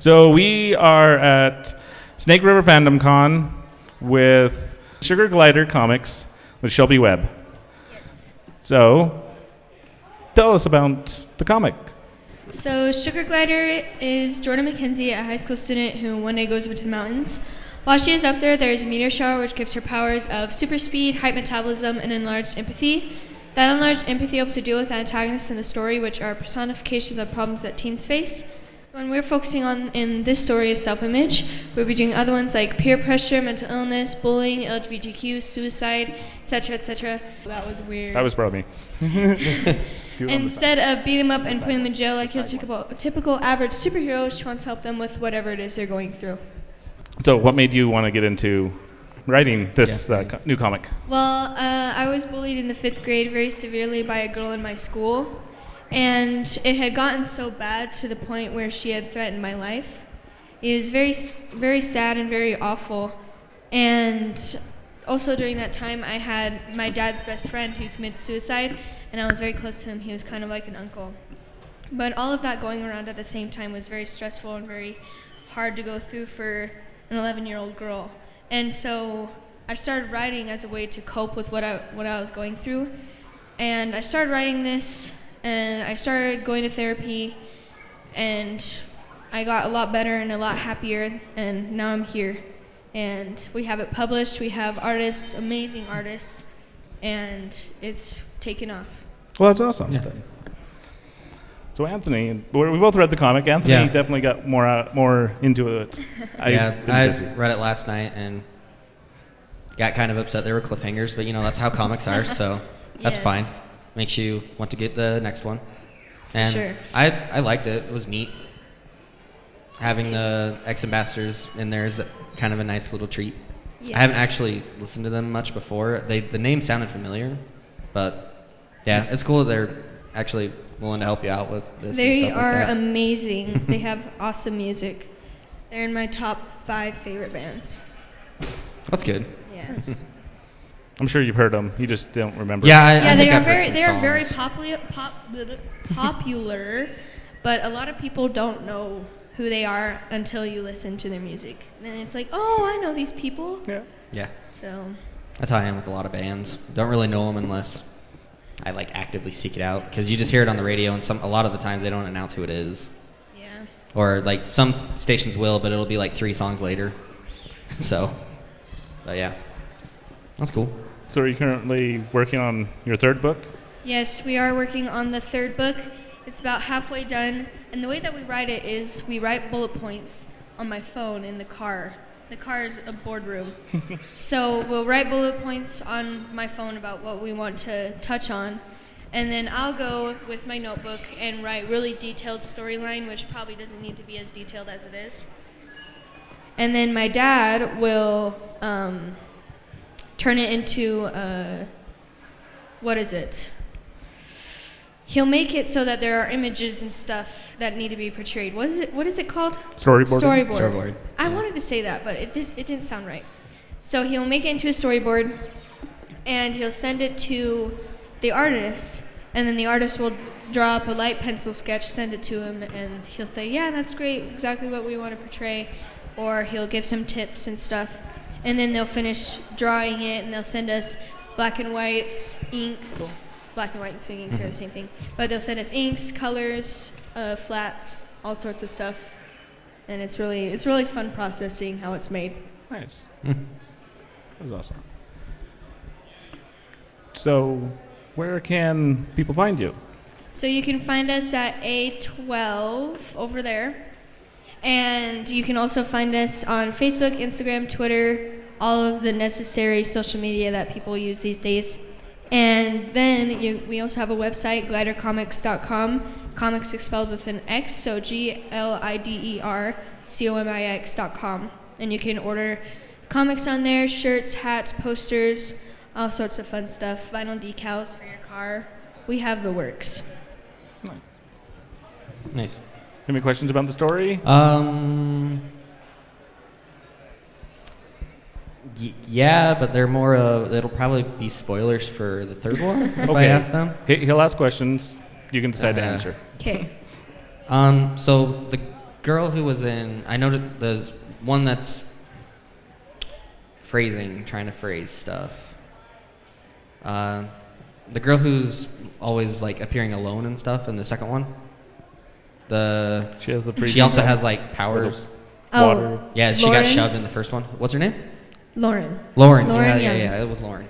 So we are at Snake River Fandom Con with Sugar Glider Comics with Shelby Webb. Yes. So tell us about the comic. So Sugar Glider is Jordan McKenzie, a high school student who one day goes up to the mountains. While she is up there, there is a meteor shower which gives her powers of super speed, high metabolism, and enlarged empathy. That enlarged empathy helps her deal with the antagonists in the story, which are personifications of problems that teens face. When we're focusing on in this story is self-image, we'll be doing other ones like peer pressure, mental illness, bullying, LGBTQ, suicide, etc., etc. That was weird. That was probably me. Instead of beating them up and putting them in jail like your typical average superhero, she wants to help them with whatever it is they're going through. So what made you want to get into writing this new comic? Well, I was bullied in the 5th grade very severely by a girl in my school, and it had gotten so bad to the point where she had threatened my life. It was very, very sad and very awful. And also during that time, I had my dad's best friend who committed suicide, and I was very close to him. He was kind of like an uncle. But all of that going around at the same time was very stressful and very hard to go through for an 11-year-old girl. And so I started writing as a way to cope with what I was going through. And I started writing this, and I started going to therapy, and I got a lot better and a lot happier, and now I'm here. And we have it published, we have artists, amazing artists, and it's taken off. Well, that's awesome. Yeah. So Anthony, we both read the comic. Anthony definitely got more into it. I read it last night and got kind of upset there were cliffhangers, but that's how comics are, so that's fine. Makes you want to get the next one. And sure. I liked it. It was neat. Having the ex-ambassadors in there is kind of a nice little treat. Yes. I haven't actually listened to them much before. The name sounded familiar, but yeah, it's cool that they're actually willing to help you out with this. They and stuff are like that. amazing. They have awesome music. They're in my top 5 favorite bands. That's good. Yeah. I'm sure you've heard them. You just don't remember. Yeah, I think I've heard some they are songs. very popular, but a lot of people don't know who they are until you listen to their music. And it's like, oh, I know these people. Yeah. So. That's how I am with a lot of bands. Don't really know them unless I actively seek it out, because you just hear it on the radio, and a lot of the times they don't announce who it is. Yeah. Or some stations will, but it'll be 3 songs later. So, but yeah, that's cool. So are you currently working on your 3rd book? Yes, we are working on the 3rd book. It's about halfway done, and the way that we write it is we write bullet points on my phone in the car. The car is a boardroom. So we'll write bullet points on my phone about what we want to touch on, and then I'll go with my notebook and write really detailed storyline, which probably doesn't need to be as detailed as it is. And then my dad will turn it into, He'll make it so that there are images and stuff that need to be portrayed. What is it called? Storyboard. I wanted to say that, but it didn't sound right. So he'll make it into a storyboard, and he'll send it to the artist, and then the artist will draw up a light pencil sketch, send it to him, and he'll say, yeah, that's great, exactly what we want to portray, or he'll give some tips and stuff, and then they'll finish drawing it, and they'll send us black and whites, inks. Cool. Black and white and inks are the same thing, but they'll send us inks, colors, flats, all sorts of stuff, and it's really fun process seeing how it's made. Nice. That was awesome. So, where can people find you? So you can find us at A12 over there, and you can also find us on Facebook, Instagram, Twitter, all of the necessary social media that people use these days. And then we also have a website, glidercomics.com. Comics is spelled with an X, so GLIDERCOMIX.com. And you can order comics on there, shirts, hats, posters, all sorts of fun stuff, vinyl decals for your car. We have the works. Nice. Any questions about the story? Yeah, but they're more it'll probably be spoilers for the 3rd one if I ask them. He'll ask questions. You can decide to answer. Okay. So girl who was in, I know the one that's trying to phrase stuff. The girl who's always like appearing alone and stuff in the second one. She has the She also has like powers. Water. Yeah, she Lauren? got shoved in the first one. What's her name? Lauren. Lauren. Lauren Yeah, Young. it was Lauren.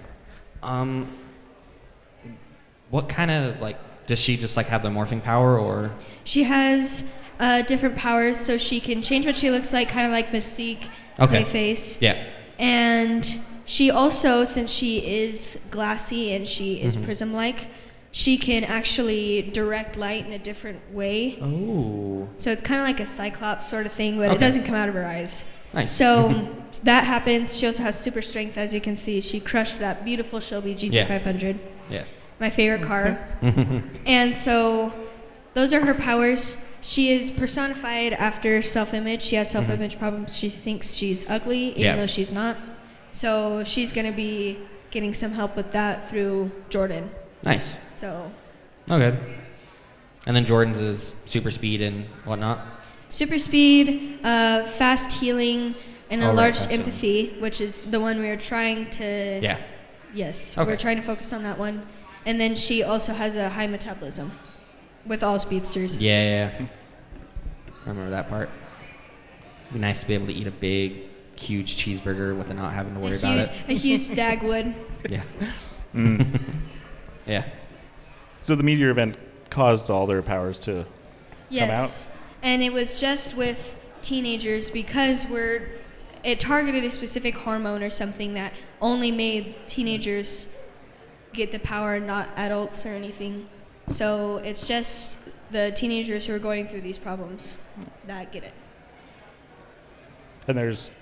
What kind of like does she just like have the morphing power or? She has different powers, so she can change what she looks like, kind of like Mystique, Okay. Clayface. Yeah. And she also, since she is glassy and she is prism-like, she can actually direct light in a different way. Oh. So it's kind of like a Cyclops sort of thing, but it Okay. doesn't come out of her eyes. Nice. So that happens. She also has super strength, as you can see. She crushed that beautiful Shelby GT500, Yeah. my favorite car. And so those are her powers. She is personified after self-image. She has self-image problems. She thinks she's ugly, even though she's not. So she's going to be getting some help with that through Jordan. Nice. So Okay. And then Jordan's is super speed and whatnot. super speed, fast healing, and enlarged fast healing. empathy, which is the one we are trying to... Yeah. Yes, Okay. we're trying to focus on that one. And then she also has a high metabolism with all speedsters. Yeah. I remember that part. It'd be nice to be able to eat a big, huge cheeseburger without not having to worry about it. A huge Dagwood. Yeah. Yeah. So the meteor event caused all their powers to Yes. come out? And it was just with teenagers because it targeted a specific hormone or something that only made teenagers get the power, not adults or anything. So it's just the teenagers who are going through these problems that get it. And there's,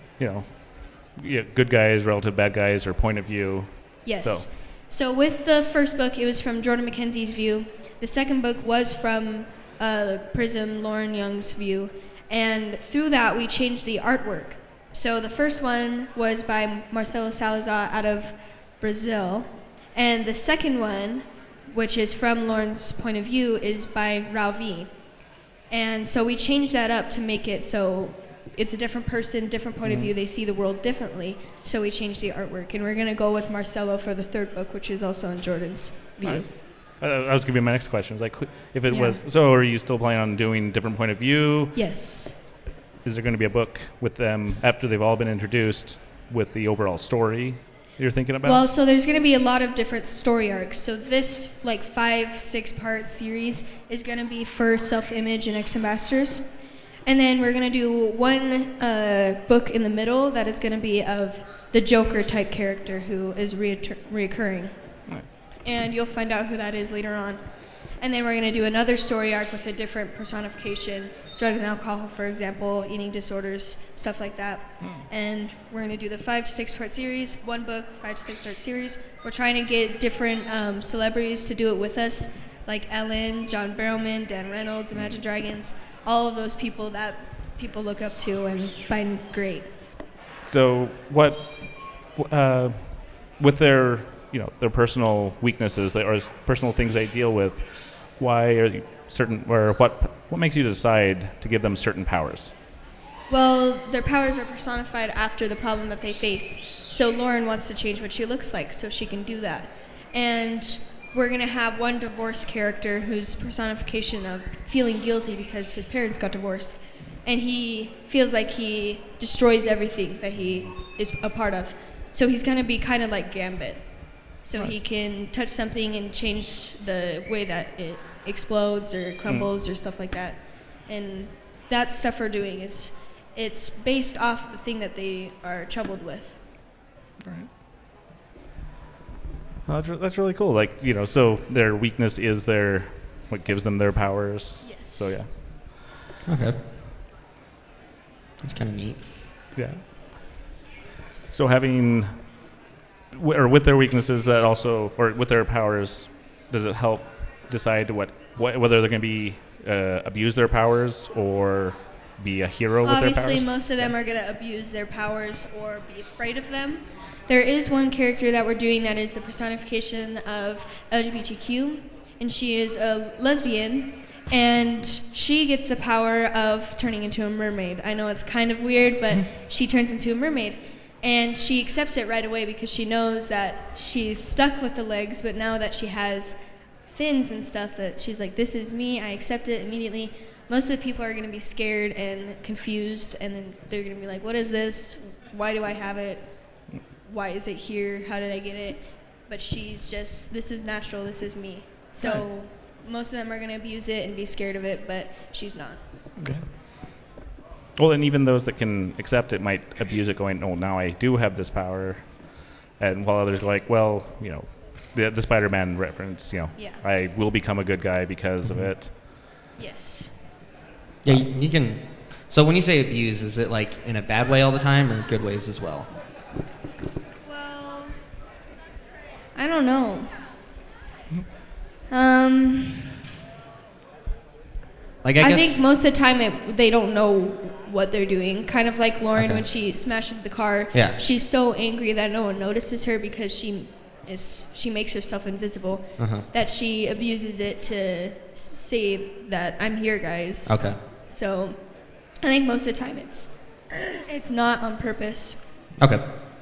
good guys, relative bad guys, or point of view. Yes. So with the first book, it was from Jordan McKenzie's view. The second book was from Prism, Lauren Young's view. And through that, we changed the artwork. So the first one was by Marcelo Salazar out of Brazil. And the second one, which is from Lauren's point of view, is by Rauvi. And so we changed that up to make it so it's a different person, different point of view. They see the world differently. So we changed the artwork. And we're going to go with Marcelo for the third book, which is also in Jordan's view. Right. I was going to be my next question. It's like, if it was, so are you still planning on doing different point of view? Yes. Is there going to be a book with them after they've all been introduced with the overall story you're thinking about? Well, so there's going to be a lot of different story arcs. So this 5-6 part series is going to be for self-image and ex-ambassadors. And then we're going to do one book in the middle that is going to be of the Joker type character who is reoccurring. Right. And you'll find out who that is later on. And then we're going to do another story arc with a different personification, drugs and alcohol, for example, eating disorders, stuff like that. And we're going to do the 5 to 6 part series, one book, 5 to 6 part series. We're trying to get different celebrities to do it with us, like Ellen, John Barrowman, Dan Reynolds, Imagine Dragons, all of those people that people look up to and find great. So what, with their personal weaknesses or personal things they deal with, why are you certain, or what makes you decide to give them certain powers? Well, their powers are personified after the problem that they face. So Lauren wants to change what she looks like so she can do that. And we're going to have one divorced character whose personification of feeling guilty because his parents got divorced. And he feels like he destroys everything that he is a part of. So he's going to be kind of like Gambit. So he can touch something and change the way that it explodes or crumbles or stuff like that. And that stuff we're doing it's based off the thing that they are troubled with. Right. That's really cool. So their weakness is what gives them their powers. Yes. So yeah. Okay. That's kind of neat. Yeah. So with their weaknesses, that also, or with their powers, does it help decide whether they're going to be abuse their powers or be a hero with their powers? Obviously, most of them are going to abuse their powers or be afraid of them. There is one character that we're doing that is the personification of LGBTQ, and she is a lesbian, And she gets the power of turning into a mermaid. I know it's kind of weird, but she turns into a mermaid. And she accepts it right away because she knows that she's stuck with the legs, but now that she has fins and stuff, that she's like, this is me, I accept it immediately. Most of the people are going to be scared and confused, and then they're going to be like, what is this? Why do I have it? Why is it here? How did I get it? But she's just, this is natural, this is me. So most of them are going to abuse it and be scared of it, but she's not. Okay. Well, and even those that can accept it might abuse it, going, oh, now I do have this power. And while others are like, well, the Spider-Man reference, I will become a good guy because of it. Yes. Yeah, you can. So when you say abuse, is it like in a bad way all the time or good ways as well? Well, I don't know. I think most of the time they don't know what they're doing. Kind of like Lauren when she smashes the car. Yeah. She's so angry that no one notices her because she makes herself invisible. That she abuses it to say that I'm here, guys. Okay. So I think most of the time it's not on purpose. Okay.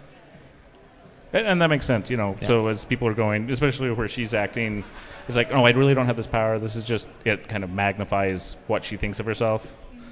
And that makes sense, So as people are going, especially where she's acting, it's like, oh, I really don't have this power. This is just, it kind of magnifies what she thinks of herself.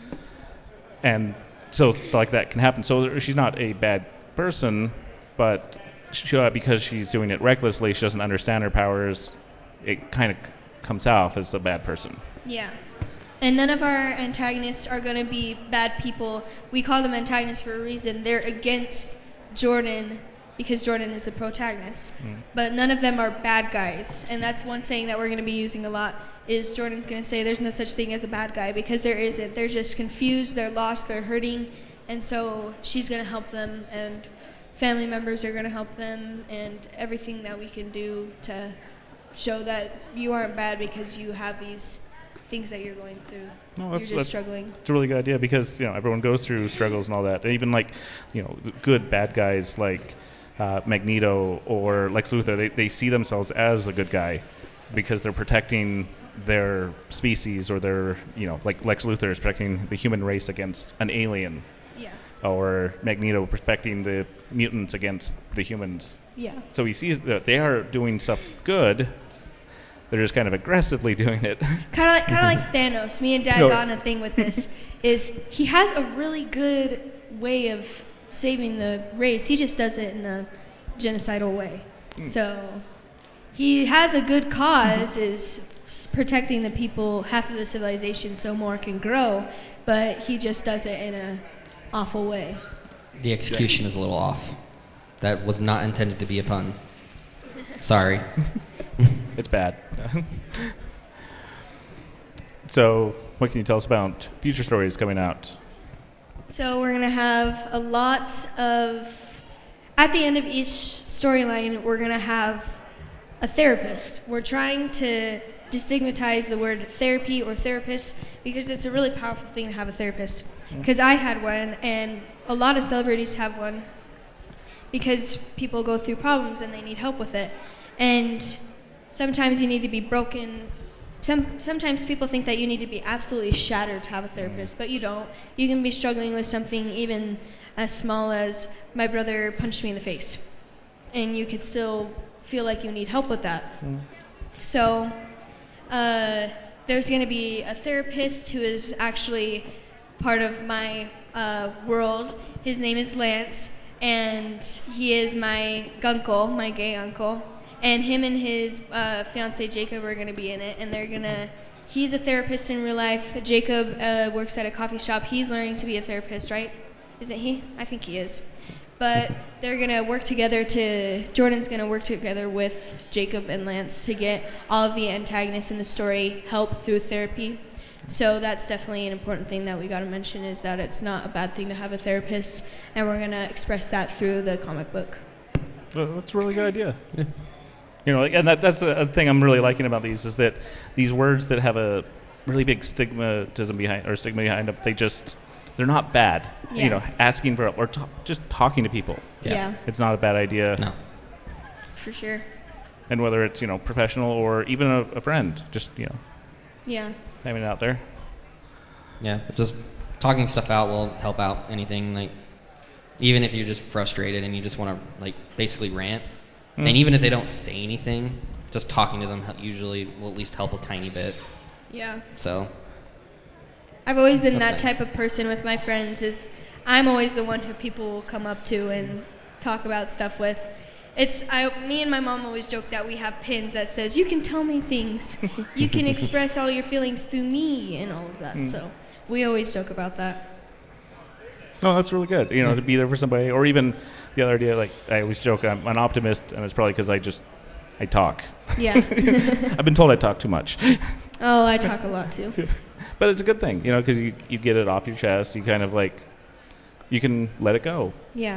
And so stuff like that can happen. So she's not a bad person, but because she's doing it recklessly, she doesn't understand her powers. It kind of comes off as a bad person. Yeah. And none of our antagonists are going to be bad people. We call them antagonists for a reason. They're against Jordan because Jordan is the protagonist. But none of them are bad guys. And that's one saying that we're going to be using a lot is Jordan's going to say there's no such thing as a bad guy because there isn't. They're just confused, they're lost, they're hurting. And so she's going to help them, and family members are going to help them, and everything that we can do to show that you aren't bad because you have these things that you're going through. You're just struggling. It's a really good idea because everyone goes through struggles and all that. And even like good bad guys like Magneto or Lex Luthor, they see themselves as a good guy because they're protecting their species, or their like Lex Luthor is protecting the human race against an alien. Yeah. Or Magneto protecting the mutants against the humans. Yeah. So he sees that they are doing stuff good. They're just kind of aggressively doing it. Kind of like Thanos. Me and Dad got on a thing with this. Is he has a really good way of saving the race. He just does it in a genocidal way. So he has a good cause, is protecting the people, half of the civilization, so more can grow. But he just does it in a awful way. The execution is a little off. That was not intended to be a pun. Sorry. It's bad. So, what can you tell us about future stories coming out? So we're going to have a lot of... At the end of each storyline, we're going to have a therapist. We're trying to destigmatize the word therapy or therapist because it's a really powerful thing to have a therapist. Because I had one, and a lot of celebrities have one because people go through problems and they need help with it. And sometimes you need to be broken. Sometimes people think that you need to be absolutely shattered to have a therapist, but you don't. You can be struggling with something even as small as my brother punched me in the face, and you could still feel like you need help with that. So there's going to be a therapist who is actually part of my world. His name is Lance, and he is my gunkle, my gay uncle. And him and his fiance Jacob are going to be in it, and he's a therapist in real life. Jacob works at a coffee shop. He's learning to be a therapist, right? Isn't he? I think he is. But they're going to work together Jordan's going to work together with Jacob and Lance to get all of the antagonists in the story help through therapy. So that's definitely an important thing that we got to mention, is that it's not a bad thing to have a therapist, and we're going to express that through the comic book. Well, that's a really good idea. Yeah. And that's a thing I'm really liking about these, is that these words that have a really big stigma behind them, they're not bad. Yeah. Asking for help or just talking to people. Yeah. It's not a bad idea. No. For sure. And whether it's, professional or even a friend, just. Yeah. having it out there. Yeah, but just talking stuff out will help out anything. Like, even if you're just frustrated and you just want to like basically rant, and even if they don't say anything, just talking to them usually will at least help a tiny bit. Yeah. So. I've always been that nice. type of person with my friends. I'm always the one who people will come up to and talk about stuff with. Me and my mom always joke that we have pins that says, "You can tell me things. You can express all your feelings through me," and all of that. So we always joke about that. Oh, that's really good. To be there for somebody, or even the other idea. Like I always joke, I'm an optimist, and it's probably because I talk. Yeah. I've been told I talk too much. Oh, I talk a lot too. But it's a good thing, because you get it off your chest. You kind of you can let it go. Yeah.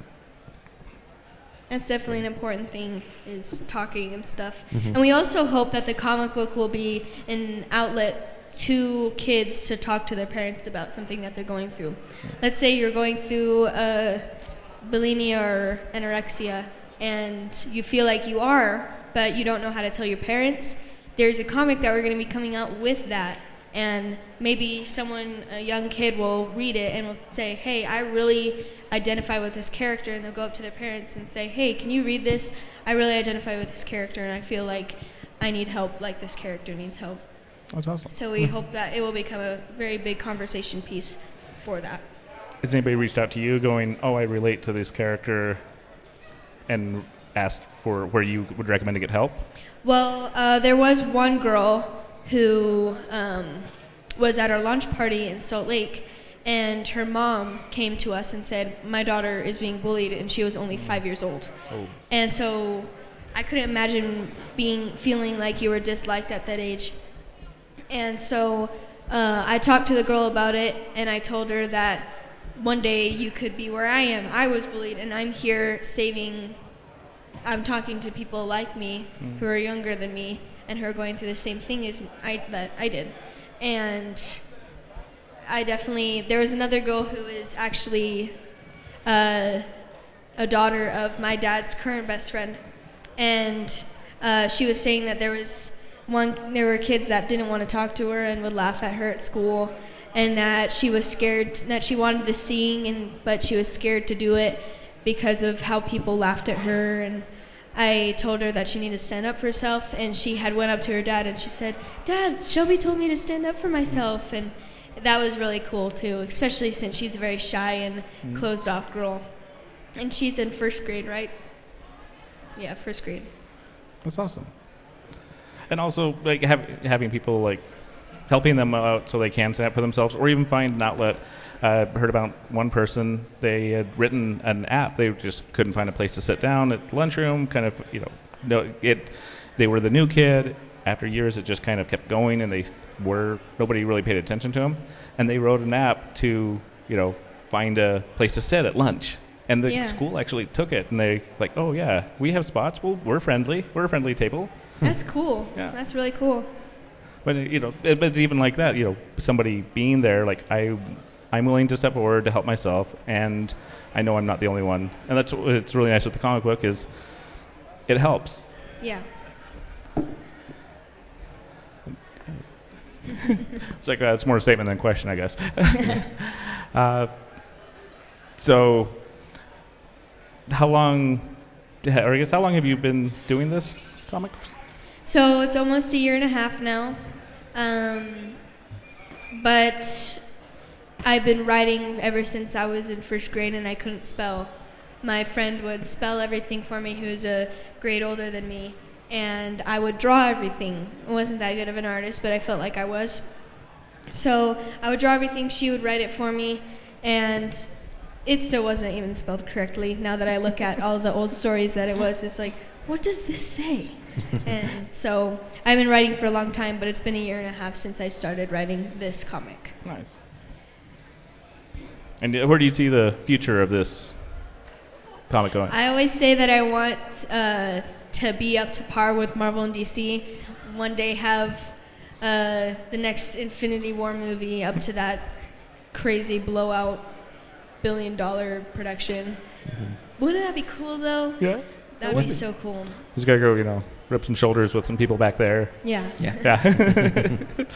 That's definitely an important thing, is talking and stuff. And we also hope that the comic book will be an outlet to kids to talk to their parents about something that they're going through. Let's say you're going through bulimia or anorexia, and you feel like you are, but you don't know how to tell your parents. There's a comic that we're going to be coming out with that. And maybe a young kid will read it and will say, "Hey, I really identify with this character," and they'll go up to their parents and say, "Hey, can you read this? I really identify with this character, and I feel like I need help, like this character needs help." That's awesome. So we hope that it will become a very big conversation piece for that. Has anybody reached out to you going, "Oh, I relate to this character," and asked for where you would recommend to get help? Well, there was one girl who was at our launch party in Salt Lake, and her mom came to us and said, "My daughter is being bullied," and she was only 5 years old. Oh. And so I couldn't imagine feeling like you were disliked at that age. And so I talked to the girl about it, and I told her that one day you could be where I am. I was bullied, and I'm here I'm talking to people like me who are younger than me and who are going through the same thing that I did. And there was another girl who is actually a daughter of my dad's current best friend, and she was saying that there were kids that didn't want to talk to her and would laugh at her at school, and that she was scared, that she wanted to sing, but she was scared to do it because of how people laughed at her. And I told her that she needed to stand up for herself, and she had went up to her dad and she said, "Dad, Shelby told me to stand up for myself." And that was really cool too, especially since she's a very shy and closed off girl. And she's in first grade, right? Yeah, first grade. That's awesome. And also having people helping them out so they can stand up for themselves, or even find an outlet. I heard about one person, they had written an app. They just couldn't find a place to sit down at the lunchroom. They were the new kid. After years, it just kind of kept going, and nobody really paid attention to them. And they wrote an app to, find a place to sit at lunch. And the school actually took it, and they "Oh yeah, we have spots. Well, we're friendly. We're a friendly table." That's cool. Yeah. That's really cool. But it's even like that. Somebody being there, I'm willing to step forward to help myself, and I know I'm not the only one. And that's what's really nice with the comic book is it helps. Yeah. It's it's more a statement than a question, I guess. So, how long have you been doing this comics? So it's almost a year and a half now. But I've been writing ever since I was in first grade and I couldn't spell. My friend would spell everything for me, who's a grade older than me, and I would draw everything. I wasn't that good of an artist, but I felt like I was. So I would draw everything, she would write it for me, and it still wasn't even spelled correctly. Now that I look at all the old stories that it was, it's like, what does this say? And so I've been writing for a long time, but it's been a year and a half since I started writing this comic. Nice. And where do you see the future of this comic going? I always say that I want to be up to par with Marvel and DC. One day have the next Infinity War movie up to that crazy blowout $1 billion production. Wouldn't that be cool though? Yeah. That would be so cool. Just gotta go, rub some shoulders with some people back there. Yeah. Yeah.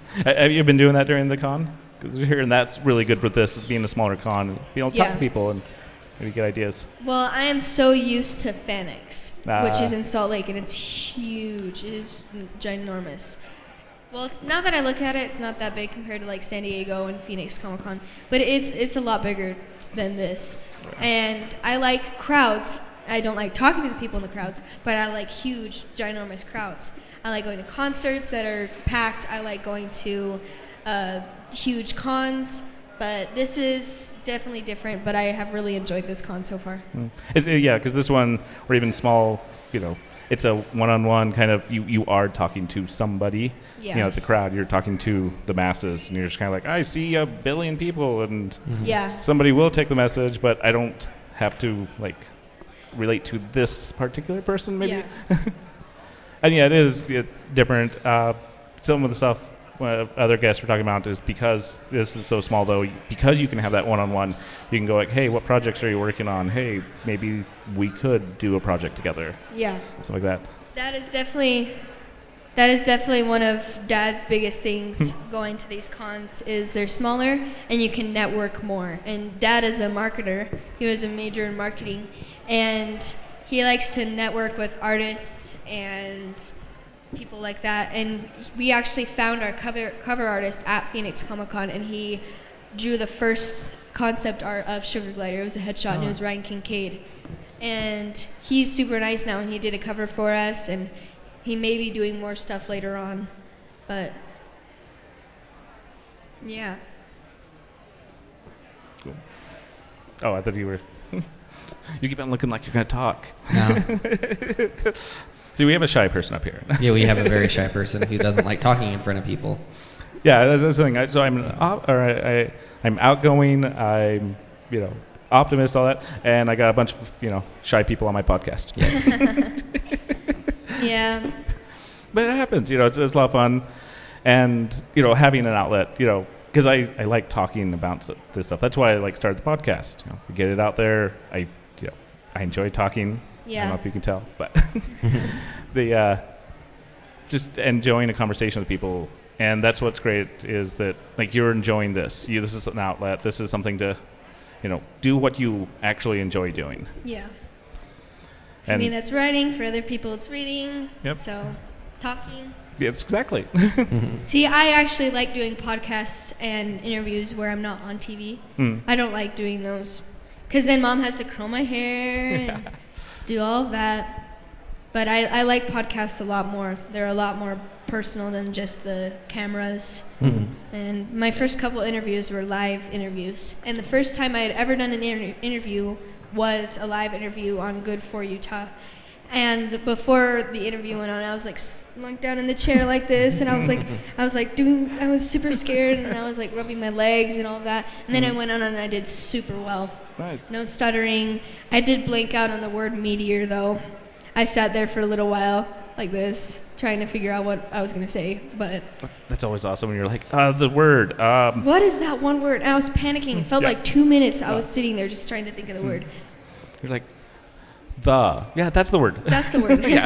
Have you been doing that during the con? Because we're hearing that's really good with this, being a smaller con, being able to talk to people and maybe get ideas. Well, I am so used to Fanix, which is Ah. in Salt Lake, and it's huge. It is ginormous. Well, now that I look at it, it's not that big compared to like San Diego and Phoenix Comic Con, but it's a lot bigger than this. And I like crowds. I don't like talking to the people in the crowds, but I like huge, ginormous crowds. I like going to concerts that are packed. I like going to huge cons, but this is definitely different. But I have really enjoyed this con so far. Yeah, because this one, or even small, it's a one-on-one kind of, you are talking to somebody. Yeah. The crowd, you're talking to the masses, and you're just kind of like, I see 1 billion people, and Yeah. somebody will take the message, but I don't have to, relate to this particular person, maybe. Yeah. And yeah, it is different. Some of the stuff other guests were talking about is because this is so small, though, because you can have that one-on-one, you can go like, hey, what projects are you working on? Hey, maybe we could do a project together. Yeah. Something like that. That is definitely one of Dad's biggest things going to these cons is they're smaller and you can network more. And Dad is a marketer. He was a major in marketing. And he likes to network with artists and people like that. And we actually found our cover artist at Phoenix Comic Con, and he drew the first concept art of Sugar Glider. It was a headshot, and it was Ryan Kincaid. And he's super nice now, and he did a cover for us, and he may be doing more stuff later on. But, yeah. Cool. Oh, I thought you were... You keep on looking like you're going to talk. No. See, we have a shy person up here. Yeah, we have a very shy person who doesn't like talking in front of people. Yeah, that's the thing. So I'm outgoing. I'm optimist, all that, and I got a bunch of shy people on my podcast. Yes. Yeah. But it happens. It's a lot of fun, and having an outlet. Because I like talking about this stuff. That's why I started the podcast. Get it out there. I enjoy talking. Yeah. I don't know if you can tell, but just enjoying a conversation with people, and that's what's great is that you're enjoying this. This is an outlet. This is something to, do what you actually enjoy doing. Yeah. For me, that's writing. For other people, it's reading. Yep. So, talking. Yes, exactly. See, I actually like doing podcasts and interviews where I'm not on TV. I don't like doing those because then Mom has to curl my hair and do all of that. But I like podcasts a lot more. They're a lot more personal than just the cameras. And my first couple interviews were live interviews. And the first time I had ever done an interview was a live interview on Good for Utah. And before the interview went on, I was slunk down in the chair like this, and I was super scared, and I was rubbing my legs and all of that. And then I went on and I did super well. Nice. No stuttering. I did blank out on the word meteor though. I sat there for a little while like this, trying to figure out what I was going to say, but... That's always awesome when you're like, the word. What is that one word? And I was panicking. It felt like 2 minutes I was sitting there just trying to think of the word. You're like, yeah, that's the word. That's the word. Yeah.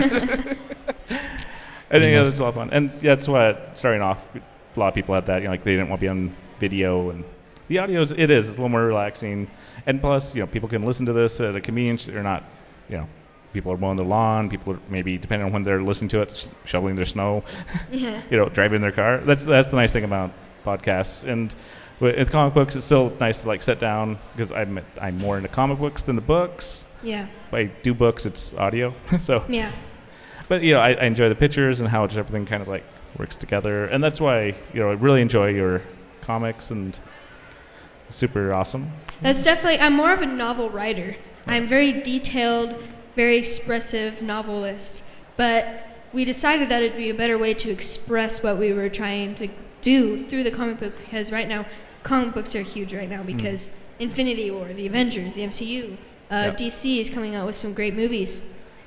I think that's a lot of fun. And that's what, starting off, a lot of people had that, they didn't want to be on video, and the audio it's a little more relaxing. And plus, people can listen to this at a convenience. They're not, people are mowing their lawn. People are maybe, depending on when they're listening to it, shoveling their snow. Yeah. Driving their car. That's the nice thing about podcasts. And with comic books, it's still nice to sit down because I'm more into comic books than the books. Yeah. If I do books, it's audio. So. Yeah. But I enjoy the pictures and how everything kind of works together, and that's why I really enjoy your comics and super awesome. That's definitely. I'm more of a novel writer. I'm very detailed, very expressive novelist. But we decided that it'd be a better way to express what we were trying to do through the comic book, because right now comic books are huge right now because Infinity War, the Avengers, the MCU, DC is coming out with some great movies.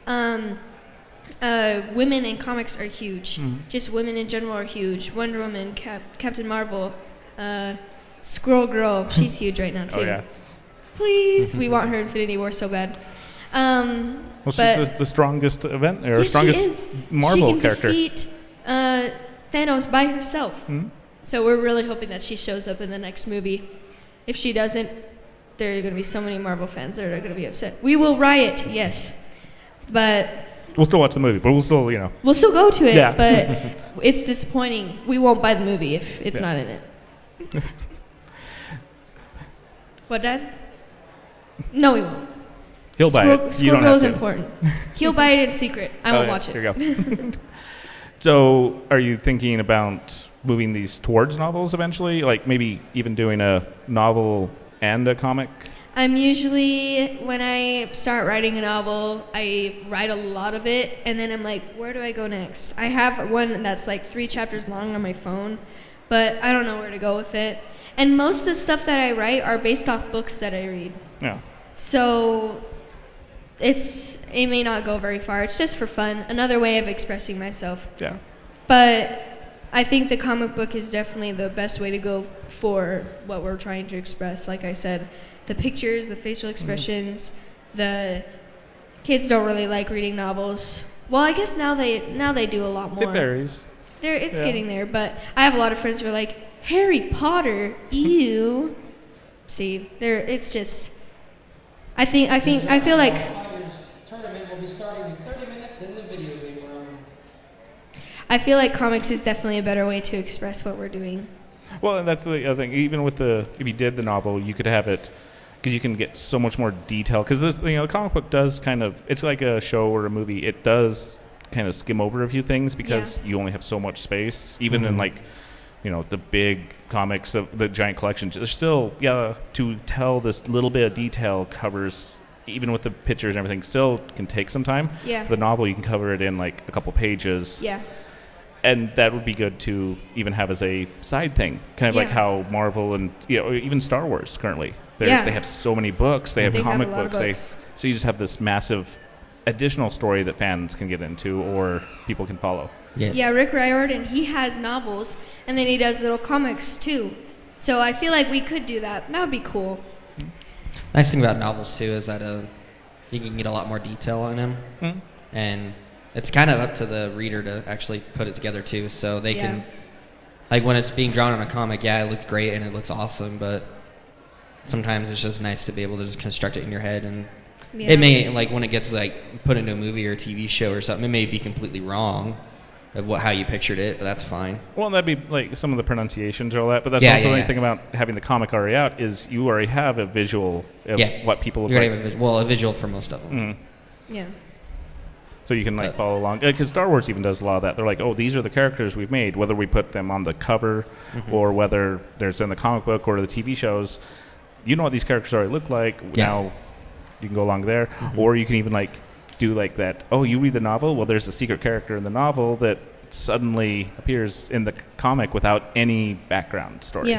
Women in comics are huge. Just women in general are huge. Wonder Woman, Captain Marvel, Squirrel Girl, she's huge right now too. Oh yeah. Please, we want her Infinity War so bad. Well, she's the strongest strongest she is. Marvel she can character. defeat Thanos by herself. So we're really hoping that she shows up in the next movie. If she doesn't, there are going to be so many Marvel fans that are going to be upset. We will riot, yes. But We'll still watch the movie, but we'll still, we'll still go to it, Yeah. but it's disappointing. We won't buy the movie if it's not in it. What, Dad? No, we won't. He'll buy it. You Squirrel don't Girl have is to. important. He'll buy it in secret. I won't watch it. There you go. So, are you thinking about moving these towards novels eventually? Like maybe even doing a novel and a comic? I'm usually, when I start writing a novel, I write a lot of it, and then I'm like, where do I go next? I have one that's like 3 chapters long on my phone, but I don't know where to go with it. And most of the stuff that I write are based off books that I read. Yeah. So it may not go very far. It's just for fun, another way of expressing myself. Yeah. But I think the comic book is definitely the best way to go for what we're trying to express. Like I said, the pictures, the facial expressions, the kids don't really like reading novels. Well, I guess now they do a lot more. It varies. It's getting there, but I have a lot of friends who are like, Harry Potter, ew. See, it's just. I feel like. Tournament will be starting in 30 minutes in the video game room. I feel like comics is definitely a better way to express what we're doing. Well, and that's the other thing. Even with if you did the novel, you could have it, because you can get so much more detail. Because this, the comic book does kind of, it's like a show or a movie. It does kind of skim over a few things because you only have so much space. Even in like, the big comics, the giant collections, there's still, to tell this little bit of detail covers, even with the pictures and everything, still can take some time. Yeah. The novel, you can cover it in like a couple pages. Yeah. And that would be good to even have as a side thing, kind of like how Marvel and even Star Wars currently. They have so many books. They have comic have a lot of books. So you just have this massive additional story that fans can get into or people can follow. Yeah, Rick Riordan, he has novels, and then he does little comics too. So I feel like we could do that. That would be cool. Nice thing about novels too is that you can get a lot more detail in them, and it's kind of up to the reader to actually put it together too. So they can, like when it's being drawn on a comic, it looks great and it looks awesome, but sometimes it's just nice to be able to just construct it in your head, and it may, like when it gets like put into a movie or a TV show or something, it may be completely wrong of how you pictured it, but that's fine. Well, that'd be like some of the pronunciations or all that, but that's also the nice thing about having the comic already out is you already have a visual of what people look like. A visual for most of them. Yeah. So you can follow along, because Star Wars even does a lot of that. They're like, oh, these are the characters we've made, whether we put them on the cover or whether there's in the comic book or the TV shows. You know what these characters already look like. Now you can go along there, or you can even do like that. Oh, you read the novel? Well, there's a secret character in the novel that suddenly appears in the comic without any background story.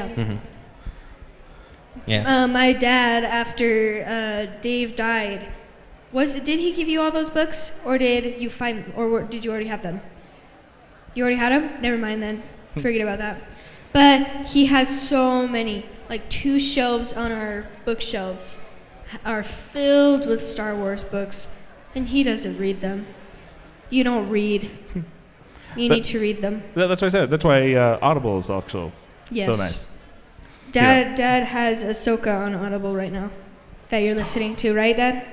My dad, after Dave died, did he give you all those books, or did you did you already have them? You already had them? Never mind then. Forget about that. But he has so many, like 2 shelves on our bookshelves are filled with Star Wars books, and he doesn't read them. You don't read. You need to read them. That's what I said. That's why Audible is also so nice. Dad has Ahsoka on Audible right now that you're listening to, right, Dad?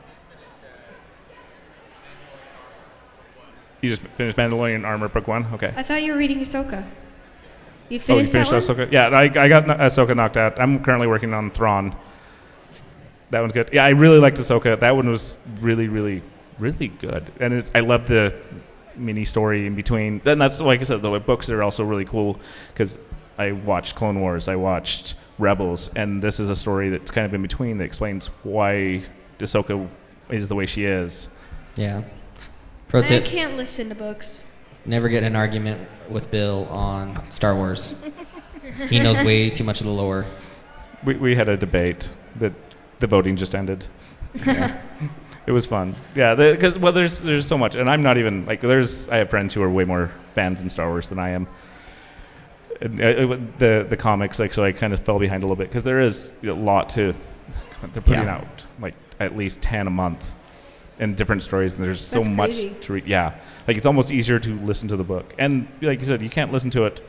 You just finished Mandalorian Armor Book 1? Okay. I thought you were reading Ahsoka. You finished that one? Ahsoka? Yeah, I got Ahsoka knocked out. I'm currently working on Thrawn. That one's good. Yeah, I really liked Ahsoka. That one was really, really, really good. And I love the mini story in between. And that's, like I said, the books are also really cool because I watched Clone Wars, I watched Rebels, and this is a story that's kind of in between that explains why Ahsoka is the way she is. Yeah. Pro tip. I can't listen to books. Never get in an argument with Bill on Star Wars. He knows way too much of the lore. We had a debate that the voting just ended. Yeah. It was fun. Yeah, because there's so much, and I'm not even I have friends who are way more fans in Star Wars than I am. And the comics actually I kind of fell behind a little bit because there is a lot to. They're putting out at least 10 a month. And different stories, and there's so much to read. Yeah, it's almost easier to listen to the book. And like you said, you can't listen to it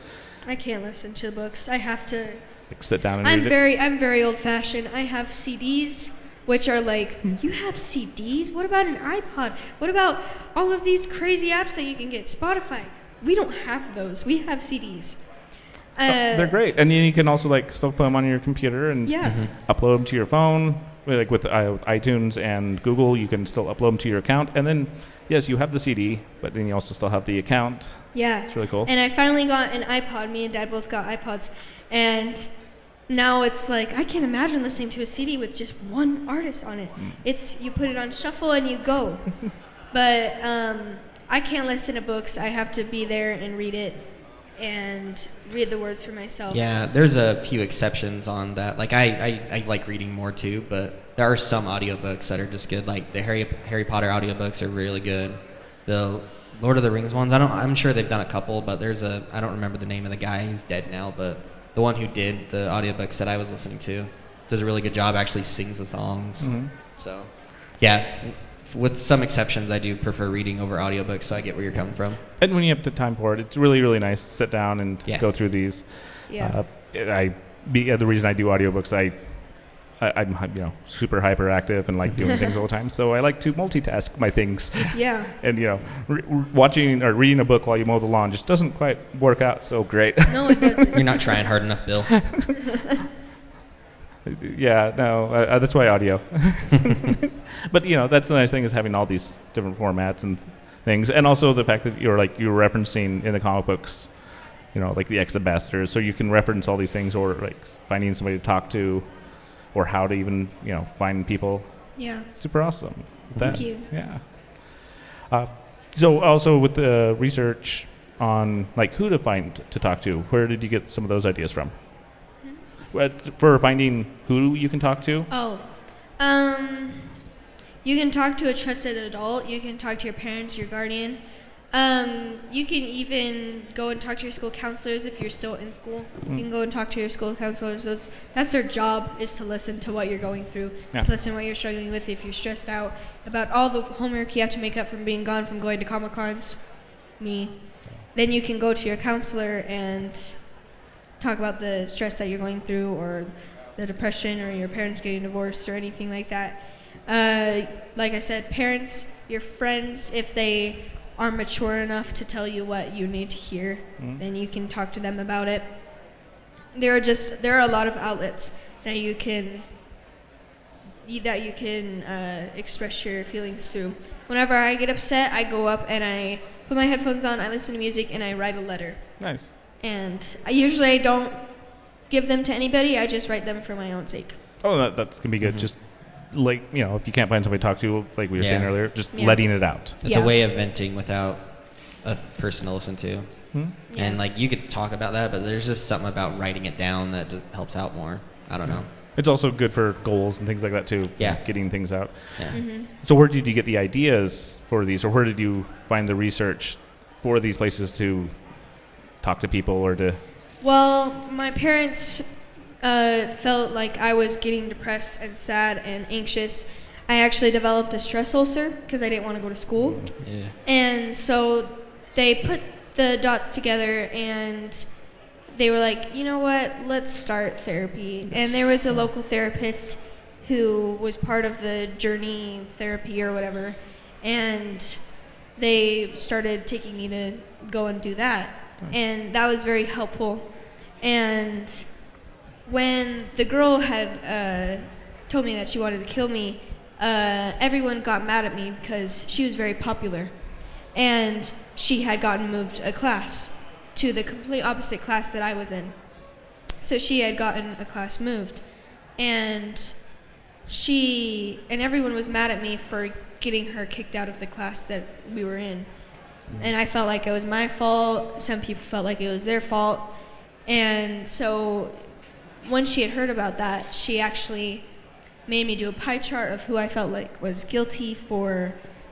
I can't listen to books. I have to. Like sit down and read it? I'm very old-fashioned. I have CDs, which are like, you have CDs? What about an iPod? What about all of these crazy apps that you can get? Spotify. We don't have those. We have CDs. They're great, and then you can also like still put them on your computer and Yeah. upload them to your phone. Like with iTunes and Google, you can still upload them to your account, and then yes, you have the CD, but then you also still have the account. Yeah. It's really cool. And I finally got an iPod. Me and Dad both got iPods, and now it's like I can't imagine listening to a CD with just one artist on it. It's you put it on shuffle and you go. But I can't listen to books. I have to be there and read it and read the words for myself. Yeah, there's a few exceptions on that. Like I like reading more too, but there are some audiobooks that are just good. Like the Harry Potter audiobooks are really good. The Lord of the Rings ones, I'm sure they've done a couple, but I don't remember the name of the guy. He's dead now, but the one who did the audiobooks that I was listening to does a really good job. Actually sings the songs. Mhm. So, yeah, with some exceptions, I do prefer reading over audiobooks. So I get where you're coming from. And when you have the time for it, it's really, really nice to sit down and Yeah. go through these. Yeah. The reason I do audiobooks, I'm super hyperactive and like doing things all the time, so I like to multitask my things. Yeah. And watching or reading a book while you mow the lawn just doesn't quite work out so great. No, it doesn't. You're not trying hard enough, Bill. Yeah, no, that's why audio. But that's the nice thing is having all these different formats and things, and also the fact that you're referencing in the comic books, like the X-Ambassadors, so you can reference all these things, or like finding somebody to talk to, or how to even find people. Yeah. Super awesome. Thank you. Yeah. So also with the research on like who to find to talk to, where did you get some of those ideas from? For finding who you can talk to? Oh, you can talk to a trusted adult. You can talk to your parents, your guardian. You can even go and talk to your school counselors if you're still in school. You can go and talk to your school counselors. That's their job, is to listen to what you're going through, Yeah. to listen to what you're struggling with. If you're stressed out about all the homework you have to make up from being gone from going to Comic-Cons, then you can go to your counselor and talk about the stress that you're going through, or the depression, or your parents getting divorced, or anything like that. Like I said, parents, your friends, if they are mature enough to tell you what you need to hear, then you can talk to them about it. There are a lot of outlets that you can express your feelings through. Whenever I get upset, I go up and I put my headphones on, I listen to music, and I write a letter. Nice. And I don't give them to anybody. I just write them for my own sake. Oh, that's gonna be good. Just like if you can't find somebody to talk to, like we were saying earlier, just letting it out. It's a way of venting without a person to listen to. And like you could talk about that, but there's just something about writing it down that just helps out more. I don't know. It's also good for goals and things like that too. Yeah. Getting things out. Yeah. So where did you get the ideas for these, or where did you find the research for these places to talk to people or to? Well, my parents felt like I was getting depressed and sad and anxious. I actually developed a stress ulcer because I didn't want to go to school. Yeah. And so they put the dots together and they were like, you know what, let's start therapy. And there was a local therapist who was part of the Journey therapy or whatever. And they started taking me to go and do that. And that was very helpful. And when the girl had told me that she wanted to kill me, everyone got mad at me because she was very popular. And she had gotten moved a class to the complete opposite class that I was in. So she had gotten a class moved. And everyone was mad at me for getting her kicked out of the class that we were in. And I felt like it was my fault. Some people felt like it was their fault. And so when she had heard about that, she actually made me do a pie chart of who I felt like was guilty for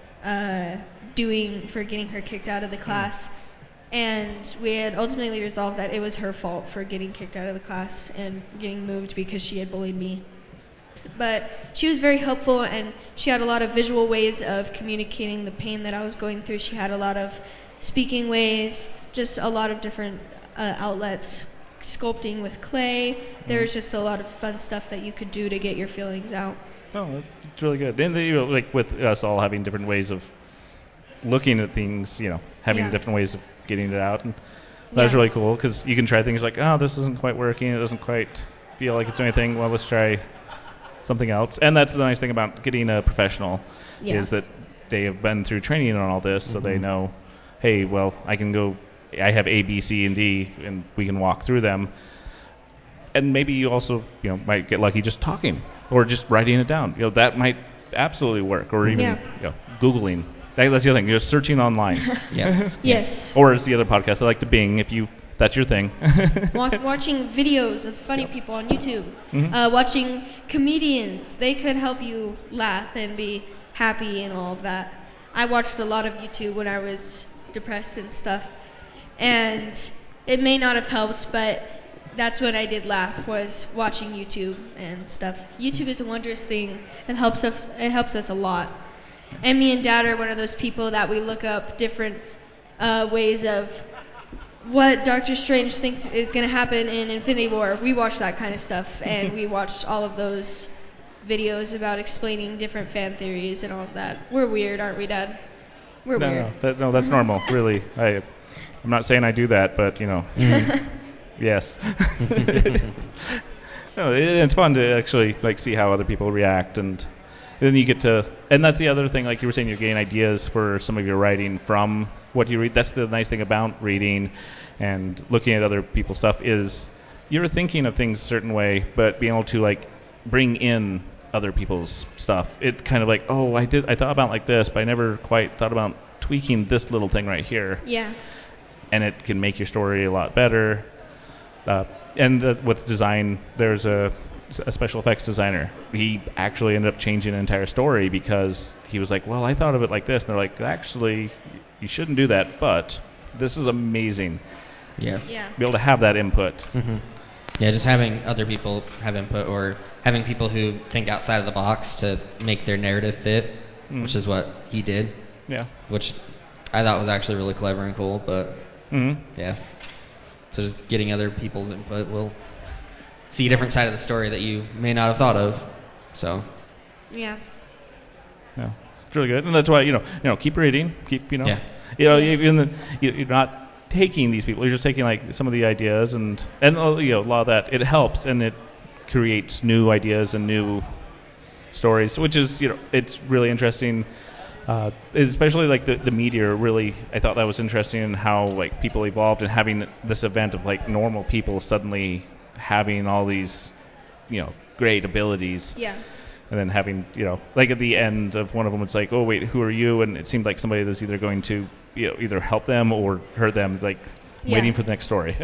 getting her kicked out of the class. And we had ultimately resolved that it was her fault for getting kicked out of the class and getting moved because she had bullied me. But she was very helpful, and she had a lot of visual ways of communicating the pain that I was going through. She had a lot of speaking ways, just a lot of different outlets, sculpting with clay. There's just a lot of fun stuff that you could do to get your feelings out. Oh, it's really good. And like with us all having different ways of looking at things, having Yeah. different ways of getting it out, and that's Yeah. really cool because you can try things like, oh, this isn't quite working. It doesn't quite feel like it's doing anything. Well, let's try something else. And that's the nice thing about getting a professional Yeah. is that they have been through training on all this, so they know, hey, well, I have A, B, C, and D, and we can walk through them. And maybe you also, might get lucky just talking or just writing it down. That might absolutely work. Or even, Yeah. Googling. That's the other thing. You're searching online. Yeah. Yes. Or as the other podcast, I like to Bing if that's your thing. Watching videos of funny people on YouTube. Watching comedians. They could help you laugh and be happy and all of that. I watched a lot of YouTube when I was depressed and stuff. And it may not have helped, but that's what I did laugh, was watching YouTube and stuff. YouTube is a wondrous thing. It helps us a lot. And me and Dad are one of those people that we look up different ways of what Doctor Strange thinks is going to happen in Infinity War. We watch that kind of stuff, and we watched all of those videos about explaining different fan theories and all of that. We're weird, aren't we, Dad? We're weird. No, that's normal, really. I'm not saying I do that, but, yes. No, it's fun to actually see how other people react, and then you get to, and that's the other thing, like you were saying, you're getting ideas for some of your writing from what you read. That's the nice thing about reading and looking at other people's stuff is you're thinking of things a certain way, but being able to bring in other people's stuff. It kind of I thought about like this, but I never quite thought about tweaking this little thing right here. Yeah. And it can make your story a lot better. With design, there's a special effects designer. He actually ended up changing an entire story because he was like, well, I thought of it like this. And they're like, actually, you shouldn't do that, but this is amazing. Yeah. Yeah. Be able to have that input. Yeah, just having other people have input or having people who think outside of the box to make their narrative fit, which is what he did. Yeah. Which I thought was actually really clever and cool, but yeah. So just getting other people's input will see a different side of the story that you may not have thought of. So Yeah. Yeah. It's really good. And that's why, keep reading, Yeah. Yes. You're not taking these people, you're just taking some of the ideas and a lot of that, it helps and it creates new ideas and new stories, which is, it's really interesting. Especially the meteor, really, I thought that was interesting in how people evolved and having this event of normal people suddenly having all these, great abilities. Yeah. And then having, at the end of one of them, it's like, oh, wait, who are you? And it seemed like somebody that's either going to, either help them or hurt them, waiting for the next story.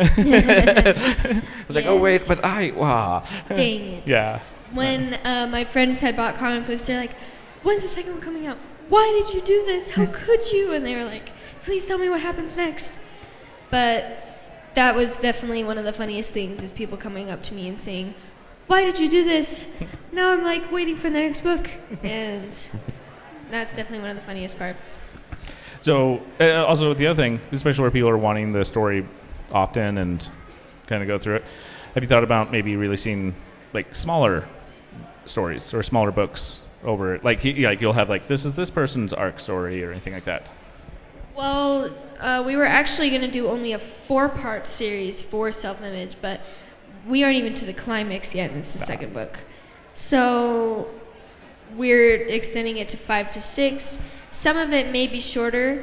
It's like, oh, wait, but wow. Dang it. Yeah. When my friends had bought comic books, they're like, when's the second one coming out? Why did you do this? How could you? And they were like, please tell me what happens next. But that was definitely one of the funniest things, is people coming up to me and saying, why did you do this? Now I'm waiting for the next book. And that's definitely one of the funniest parts. So also the other thing, especially where people are wanting the story often and kind of go through it, have you thought about maybe releasing smaller stories or smaller books over it? You'll have this is this person's arc story or anything like that? Well, we were actually going to do only a 4-part series for Self-Image, but we aren't even to the climax yet, and it's the second book. So we're extending it to 5 to 6. Some of it may be shorter.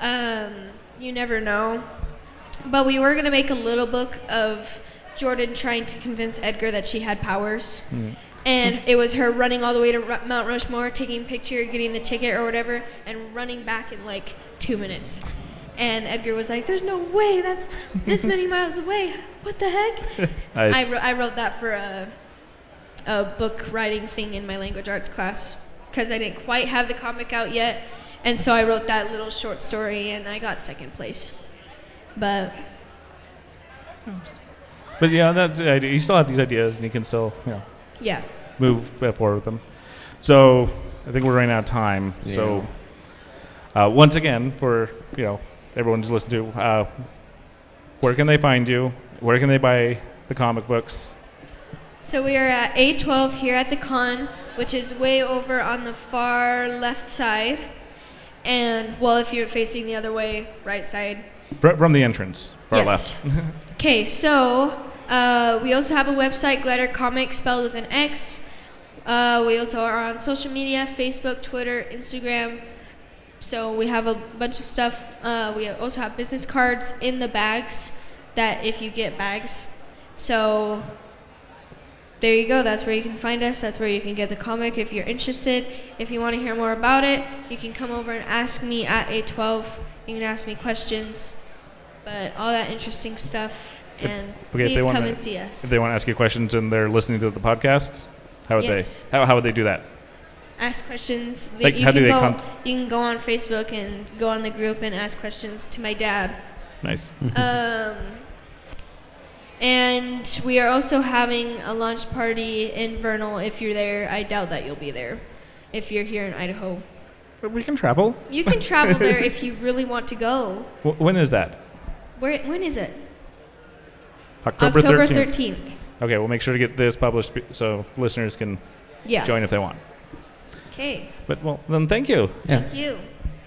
You never know. But we were going to make a little book of Jordan trying to convince Edgar that she had powers. And it was her running all the way to Mount Rushmore, taking a picture, getting the ticket or whatever, and running back in 2 minutes. And Edgar was like, there's no way, that's this many miles away. What the heck? Nice. I wrote that for a book writing thing in my language arts class because I didn't quite have the comic out yet. And so I wrote that little short story, and I got second place. But that's the idea. You still have these ideas, and you can still, yeah. move forward with them. So I think we're running out of time. Yeah. So once again, for everyone to listen to, where can they find you? Where can they buy the comic books? So we are at A12 here at the con, which is way over on the far left side. And, well, if you're facing the other way, right side. From the entrance, far Yes. left. Okay, so we also have a website, Glider Comics, spelled with an X. We also are on social media, Facebook, Twitter, Instagram. So we have a bunch of stuff. We also have business cards in the bags that if you get bags. So there you go. That's where you can find us. That's where you can get the comic if you're interested. If you want to hear more about it, you can come over and ask me at A12. You can ask me questions, but all that interesting stuff. And please come and see us. If they want to ask you questions and they're listening to the podcast, how would Yes. how would they do that? Ask questions. Like, you how do they you can go on Facebook and go on the group and ask questions to my dad. Nice. And we are also having a launch party in Vernal if you're there. I doubt that you'll be there if you're here in Idaho. But we can travel. You can travel there if you really want to go. When is that? When is it? October 13th. Okay, we'll make sure to get this published so listeners can join if they want. Okay. But, well, then thank you. Yeah. Thank you.